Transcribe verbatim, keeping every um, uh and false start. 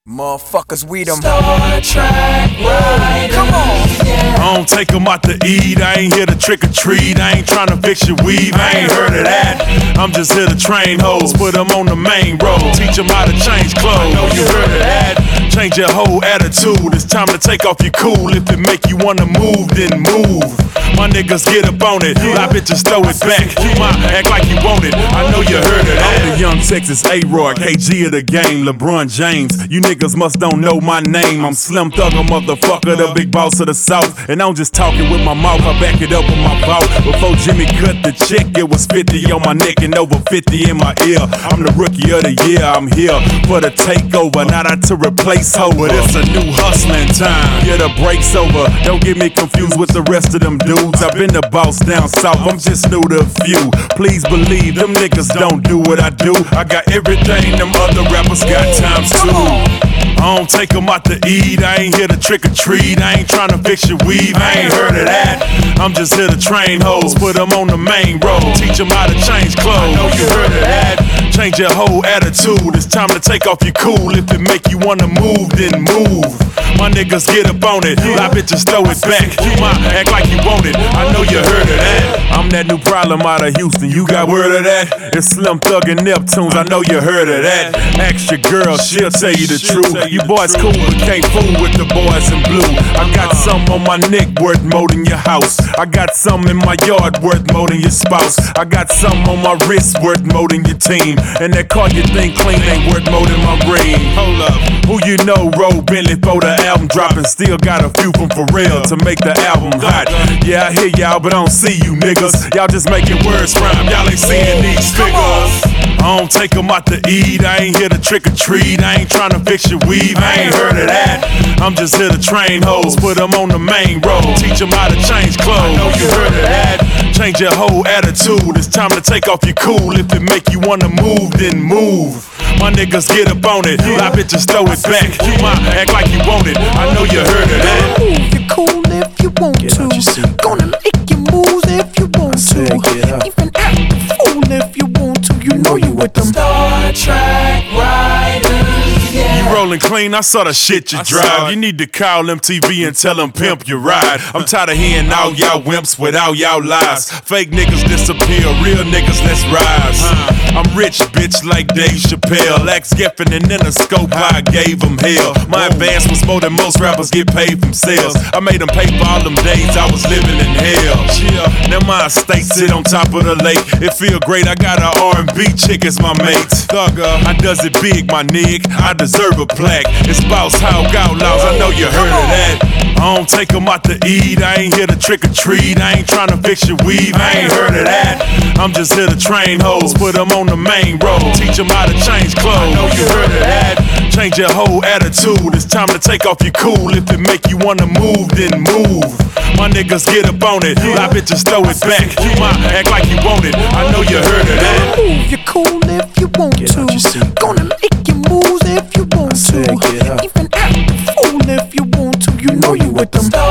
Motherfuckers, we them Star Trek riders. Come on. Yeah. I don't take them out to eat, I ain't here to trick or treat. I ain't tryna fix your weave, I ain't heard of that. I'm just here to train hoes, put them on the main road, teach them how to change clothes. I know you heard of that. Change your whole attitude, it's time to take off your cool. If it make you wanna move, then move. My niggas get up on it, my bitches throw it back. You might act like you want it, I know you heard of that. I'm the young Texas A-Roy, K G of the game, LeBron James. You niggas must don't know my name. I'm Slim Thugger, motherfucker, the big boss of the South. And I'm just talking with my mouth, I back it up with my vault. Before Jimmy cut the check, it was fifty on my neck and over fifty in my ear. I'm the rookie of the year, I'm here for the takeover, not out to replace hoe, but it's a new hustling time. Yeah, the break's over, don't get me confused with the rest of them dudes. I've been the boss down south, I'm just new to a few. Please believe, them niggas don't do what I do. I got everything them other rappers got times two. I don't take them out to eat, I ain't here to trick or treat. I ain't tryna fix your weave, I ain't heard of that. I'm just here to train hoes, put them on the main road, teach them how to change clothes. I know you heard of that. Change your whole attitude, it's time to take off your cool. If it make you wanna move, then move. My niggas get up on it, my bitches throw it back. You might act like you want it, I know you heard of that. I'm that new problem out of Houston, you got word of that? It's Slim Thug and Neptunes, I know you heard of that. Ask your girl, she'll tell you the truth. You boys cool, but can't fool with the boys in blue. I got some on my neck worth more than your house. I got some in my yard worth more than your spouse. I got some on my wrist worth more than your team. And that car you think clean ain't worth more than my ring. Hold up, who you know rode Bentley for the album dropping? Still got a few from Pharrell to make the album hot. Yeah, I hear y'all, but I don't see you niggas. Y'all just making words rhyme, y'all ain't seeing these figures. I don't take them out to eat, I ain't here to trick or treat. I ain't tryna fix your weave, I ain't heard of that. I'm just here to train hoes, put them on the main road, teach them how to change clothes. I know you heard of that. Change your whole attitude, it's time to take off your cool. If it make you wanna move, then move. My niggas get up on it, my bitches throw it back. You might act like you want it, I know you heard of that. Move your cool if you want to. Gonna make your moves if you want to. Even act a fool if you want to. You know you with them Star Trek riders. Yeah. You rolling clean, I saw the shit you drive. You need to call M T V and tell them pimp your ride. I'm tired of hearing all y'all wimps with all y'all lies. Fake niggas disappear, real niggas let's rise. I'm rich, bitch, like Dave Chappelle. Axe Geffen and in a scope, I gave them hell. My advance was more than most rappers get paid from sales. I made them pay for all them days I was living in hell. Yeah. Now my estate sit on top of the lake. It feel great, I got an R and B chick as my mate. Thugger, I does it big, my nig. I deserve a plaque. It's Boss Hog Outlaws, I know you heard of that. I don't take them out to eat, I ain't here to trick or treat. I ain't tryna fix your weave, I ain't heard of that. I'm just here to train hoes, put them on the main road, teach them how to change clothes. I know you heard of that. Change your whole attitude, it's time to take off your cool. If it make you wanna move, then move. My niggas get up on it, my bitches throw it back. You might act like you want it, I know you heard of that. Move your cool if you want to. Gonna make your moves if you want to. Even act a fool if you want to. You know you with them Star